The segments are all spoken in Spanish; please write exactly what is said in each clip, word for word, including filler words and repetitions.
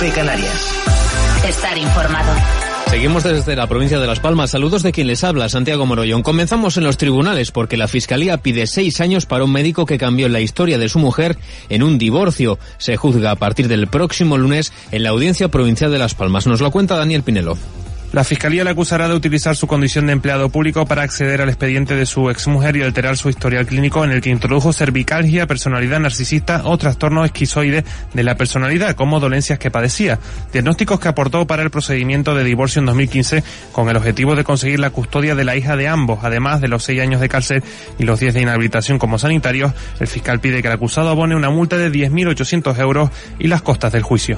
Cope Canarias. Estar informado. Seguimos desde la provincia de Las Palmas. Saludos de quien les habla, Santiago Morollón. Comenzamos en los tribunales porque la Fiscalía pide seis años para un médico que cambió la historia de su mujer en un divorcio. Se juzga a partir del próximo lunes en la Audiencia Provincial de Las Palmas. Nos lo cuenta Daniel Pinelo. La Fiscalía le acusará de utilizar su condición de empleado público para acceder al expediente de su exmujer y alterar su historial clínico en el que introdujo cervicalgia, personalidad narcisista o trastorno esquizoide de la personalidad, como dolencias que padecía. Diagnósticos que aportó para el procedimiento de divorcio en dos mil quince con el objetivo de conseguir la custodia de la hija de ambos, además de los seis años de cárcel y los diez de inhabilitación como sanitarios. El fiscal pide que el acusado abone una multa de diez mil ochocientos euros y las costas del juicio.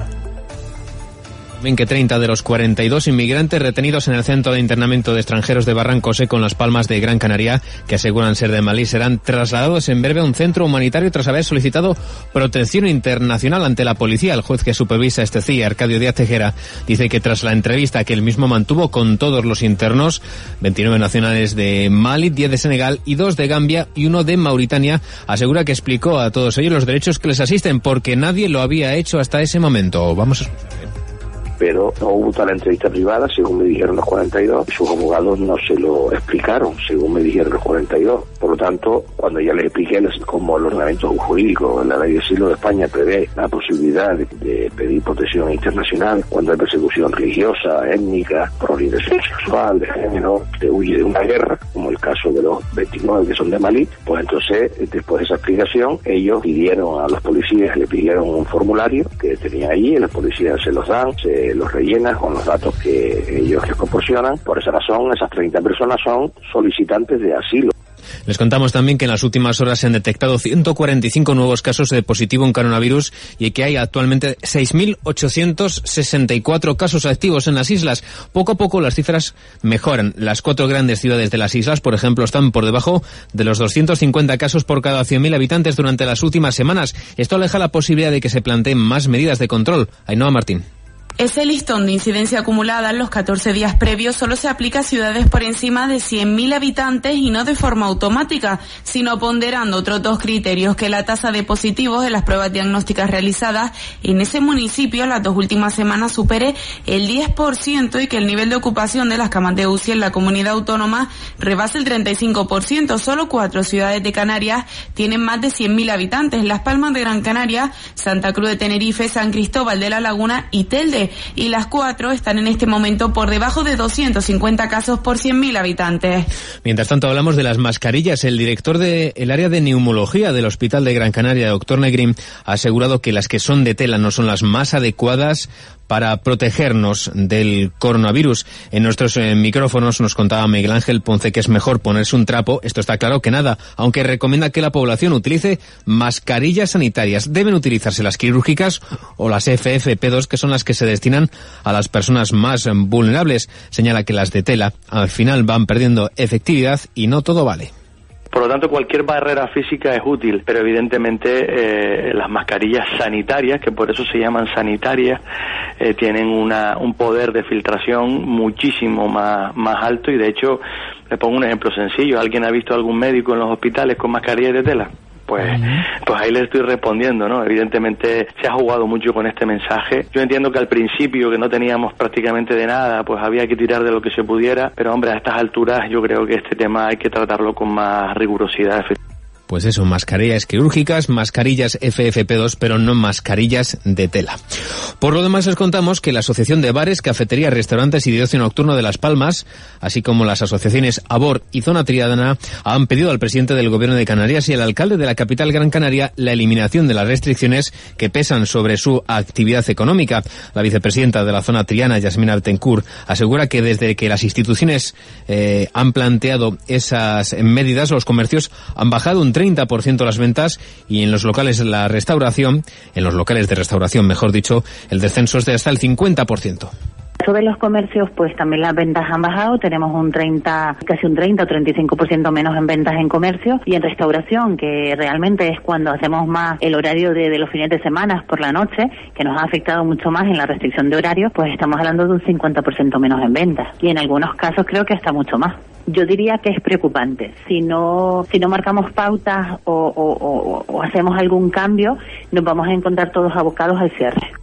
También que treinta de los cuarenta y dos inmigrantes retenidos en el Centro de Internamiento de Extranjeros de Barranco Seco en Las Palmas de Gran Canaria, que aseguran ser de Malí, serán trasladados en breve a un centro humanitario tras haber solicitado protección internacional ante la policía. El juez que supervisa este C I E, Arcadio Díaz Tejera, dice que tras la entrevista que él mismo mantuvo con todos los internos, veintinueve nacionales de Mali, diez de Senegal y dos de Gambia y uno de Mauritania, asegura que explicó a todos ellos los derechos que les asisten porque nadie lo había hecho hasta ese momento. Vamos a escuchar. Pero no hubo tal entrevista privada, según me dijeron los cuarenta y dos. Sus abogados no se lo explicaron, según me dijeron los cuarenta y dos. Por lo tanto, cuando ya les expliqué como el ordenamiento jurídico, la ley de asilo de España prevé la posibilidad de, de pedir protección internacional cuando hay persecución religiosa, étnica, por orientación sexual, de género, se huye de una guerra, como el caso de los veintinueve que son de Malí, pues entonces, después de esa explicación, ellos pidieron a los policías, le pidieron un formulario que tenía ahí, y los policías se los dan, se los rellenan con los datos que ellos les proporcionan. Por esa razón, esas treinta personas son solicitantes de asilo. Les contamos también que en las últimas horas se han detectado ciento cuarenta y cinco nuevos casos de positivo en coronavirus y que hay actualmente seis mil ochocientos sesenta y cuatro casos activos en las islas. Poco a poco las cifras mejoran. Las cuatro grandes ciudades de las islas, por ejemplo, están por debajo de los doscientos cincuenta casos por cada cien mil habitantes durante las últimas semanas. Esto aleja la posibilidad de que se planteen más medidas de control. Ainhoa Martín. Ese listón de incidencia acumulada en los catorce días previos solo se aplica a ciudades por encima de cien mil habitantes y no de forma automática, sino ponderando otros dos criterios: que la tasa de positivos de las pruebas diagnósticas realizadas en ese municipio en las dos últimas semanas supere el diez por ciento y que el nivel de ocupación de las camas de U C I en la comunidad autónoma rebase el treinta y cinco por ciento. Solo cuatro ciudades de Canarias tienen más de cien mil habitantes: Las Palmas de Gran Canaria, Santa Cruz de Tenerife, San Cristóbal de la Laguna y Telde. Y las cuatro están en este momento por debajo de doscientos cincuenta casos por cien mil habitantes. Mientras tanto hablamos de las mascarillas. El director del área de neumología del Hospital de Gran Canaria, doctor Negrín, ha asegurado que las que son de tela no son las más adecuadas para protegernos del coronavirus. En nuestros eh, micrófonos nos contaba Miguel Ángel Ponce que es mejor ponerse un trapo, esto está claro, que nada, aunque recomienda que la población utilice mascarillas sanitarias. Deben utilizarse las quirúrgicas o las F F P dos, que son las que se destinan a las personas más vulnerables. Señala que las de tela al final van perdiendo efectividad y no todo vale. Por lo tanto, cualquier barrera física es útil, pero evidentemente eh, las mascarillas sanitarias, que por eso se llaman sanitarias, eh, tienen una, un poder de filtración muchísimo más, más alto y, de hecho, le pongo un ejemplo sencillo. ¿Alguien ha visto algún médico en los hospitales con mascarillas de tela? Pues, pues ahí le estoy respondiendo, ¿no? Evidentemente se ha jugado mucho con este mensaje. Yo entiendo que al principio, que no teníamos prácticamente de nada, pues había que tirar de lo que se pudiera, pero hombre, a estas alturas yo creo que este tema hay que tratarlo con más rigurosidad. Pues eso, mascarillas quirúrgicas, mascarillas F F P dos, pero no mascarillas de tela. Por lo demás, les contamos que la Asociación de Bares, Cafeterías, Restaurantes y de Ocio Nocturno de Las Palmas, así como las asociaciones ABOR y Zona Triadana, han pedido al presidente del Gobierno de Canarias y al alcalde de la capital Gran Canaria la eliminación de las restricciones que pesan sobre su actividad económica. La vicepresidenta de la Zona Triana, Yasmina Betancourt, asegura que desde que las instituciones eh, han planteado esas medidas, los comercios han bajado un treinta por ciento las ventas y en los locales de la restauración, en los locales de restauración, mejor dicho, el descenso es de hasta el cincuenta por ciento. Sobre los comercios, pues también las ventas han bajado, tenemos un treinta, casi un treinta o treinta y cinco por ciento menos en ventas en comercio, y en restauración, que realmente es cuando hacemos más el horario de, de los fines de semana por la noche, que nos ha afectado mucho más en la restricción de horarios, pues estamos hablando de un cincuenta por ciento menos en ventas, y en algunos casos creo que hasta mucho más. Yo diría que es preocupante. Si no, si no marcamos pautas o, o, o, o hacemos algún cambio, nos vamos a encontrar todos abocados al cierre.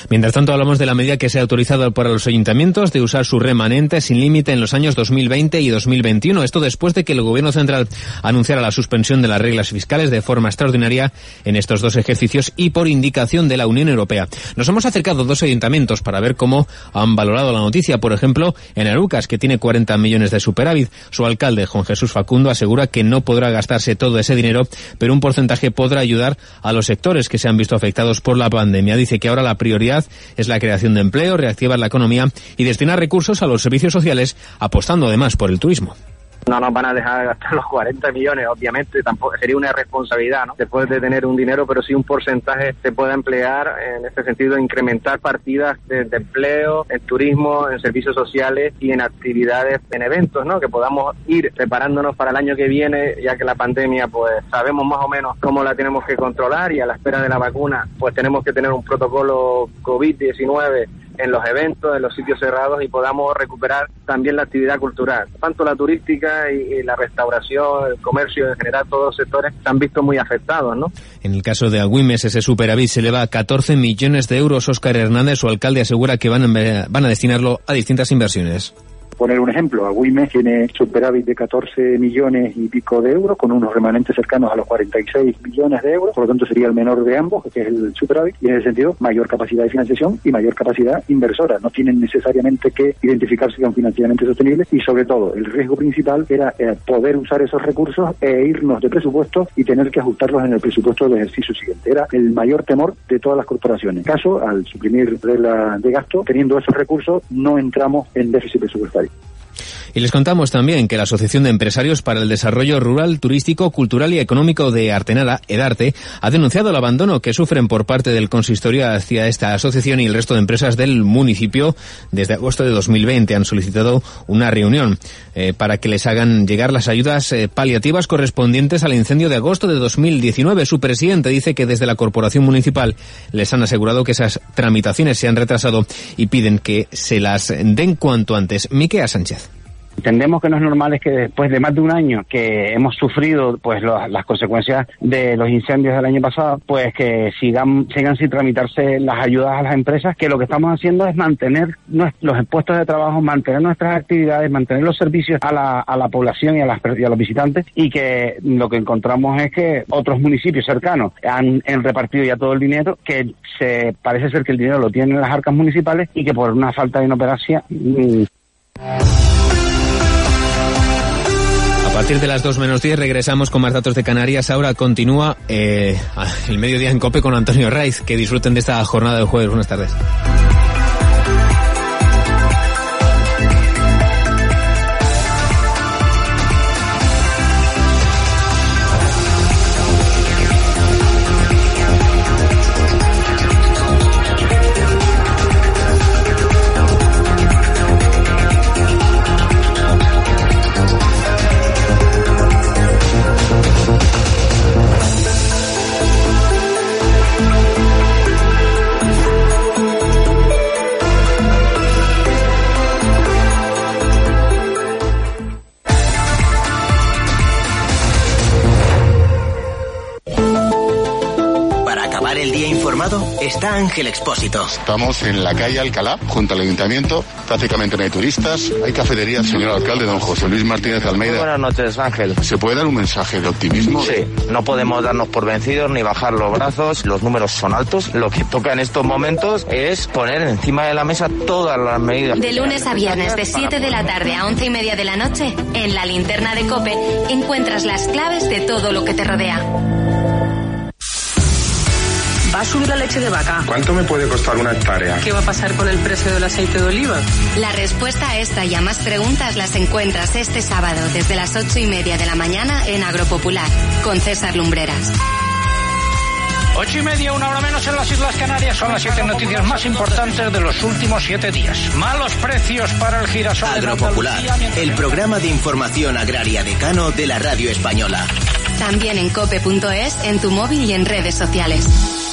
Mientras tanto, hablamos de la medida que se ha autorizado para los ayuntamientos de usar su remanente sin límite en los años dos mil veinte y dos mil veintiuno. Esto después de que el Gobierno Central anunciara la suspensión de las reglas fiscales de forma extraordinaria en estos dos ejercicios y por indicación de la Unión Europea. Nos hemos acercado a dos ayuntamientos para ver cómo han valorado la noticia. Por ejemplo, en Arucas, que tiene cuarenta millones de superávit. Su alcalde, Juan Jesús Facundo, asegura que no podrá gastarse todo ese dinero, pero un porcentaje podrá ayudar a los sectores que se han visto afectados por la pandemia. Dice que ahora la prioridad es la creación de empleo, reactivar la economía y destinar recursos a los servicios sociales, apostando además por el turismo. No nos van a dejar de gastar los cuarenta millones, obviamente, tampoco sería una irresponsabilidad, ¿no? Después de tener un dinero, pero sí un porcentaje se pueda emplear en este sentido, incrementar partidas de, de empleo, en turismo, en servicios sociales y en actividades, en eventos, ¿no? Que podamos ir preparándonos para el año que viene, ya que la pandemia, pues sabemos más o menos cómo la tenemos que controlar y a la espera de la vacuna, pues tenemos que tener un protocolo COVID diecinueve en los eventos, en los sitios cerrados y podamos recuperar también la actividad cultural. Tanto la turística y, y la restauración, el comercio en general, todos los sectores se han visto muy afectados, ¿no? En el caso de Agüimes, ese superávit se eleva a catorce millones de euros. Óscar Hernández, su alcalde, asegura que van a, van a destinarlo a distintas inversiones. Poner un ejemplo, Agüimes tiene superávit de catorce millones y pico de euros, con unos remanentes cercanos a los cuarenta y seis millones de euros, por lo tanto sería el menor de ambos, que es el superávit, y en ese sentido mayor capacidad de financiación y mayor capacidad inversora. No tienen necesariamente que identificarse con financieramente sostenibles y sobre todo el riesgo principal era eh, poder usar esos recursos e irnos de presupuesto y tener que ajustarlos en el presupuesto del ejercicio siguiente. Era el mayor temor de todas las corporaciones. En caso, al suprimir regla de gasto, teniendo esos recursos, no entramos en déficit presupuestario. Y les contamos también que la Asociación de Empresarios para el Desarrollo Rural, Turístico, Cultural y Económico de Artenara, EDARTE, ha denunciado el abandono que sufren por parte del consistorio hacia esta asociación y el resto de empresas del municipio. Desde agosto de dos mil veinte han solicitado una reunión eh, para que les hagan llegar las ayudas eh, paliativas correspondientes al incendio de agosto de dos mil diecinueve. Su presidente dice que desde la Corporación Municipal les han asegurado que esas tramitaciones se han retrasado y piden que se las den cuanto antes. Miquea Sánchez. Entendemos que no es normal es que después de más de un año que hemos sufrido pues los, las consecuencias de los incendios del año pasado, pues que sigan sigan sin tramitarse las ayudas a las empresas, que lo que estamos haciendo es mantener los puestos de trabajo, mantener nuestras actividades, mantener los servicios a la, a la población y a, las, y a los visitantes, y que lo que encontramos es que otros municipios cercanos han, han repartido ya todo el dinero, que se parece ser que el dinero lo tienen las arcas municipales y que por una falta de inoperancia... Mmm, A partir de las dos menos diez regresamos con más datos de Canarias. Ahora continúa eh, el mediodía en COPE con Antonio Raiz. Que disfruten de esta jornada de jueves. Buenas tardes. Está Ángel Expósito. Estamos en la calle Alcalá, junto al ayuntamiento. Prácticamente no hay turistas. Hay cafetería, señor alcalde, don José Luis Martínez Almeida. Muy buenas noches, Ángel. ¿Se puede dar un mensaje de optimismo? Sí, no podemos darnos por vencidos ni bajar los brazos. Los números son altos. Lo que toca en estos momentos es poner encima de la mesa todas las medidas. De lunes a viernes, de siete de la tarde a once y media de la noche, en la linterna de COPE encuentras las claves de todo lo que te rodea. ¿Va a subir la leche de vaca? ¿Cuánto me puede costar una hectárea? ¿Qué va a pasar con el precio del aceite de oliva? La respuesta a esta y a más preguntas las encuentras este sábado desde las ocho y media de la mañana en Agropopular, con César Lumbreras. Ocho y media, una hora menos en las Islas Canarias. Son las siete noticias más importantes de los últimos siete días. Malos precios para el girasol. Agropopular, el programa de información agraria decano de la radio española. También en cope punto es, en tu móvil y en redes sociales.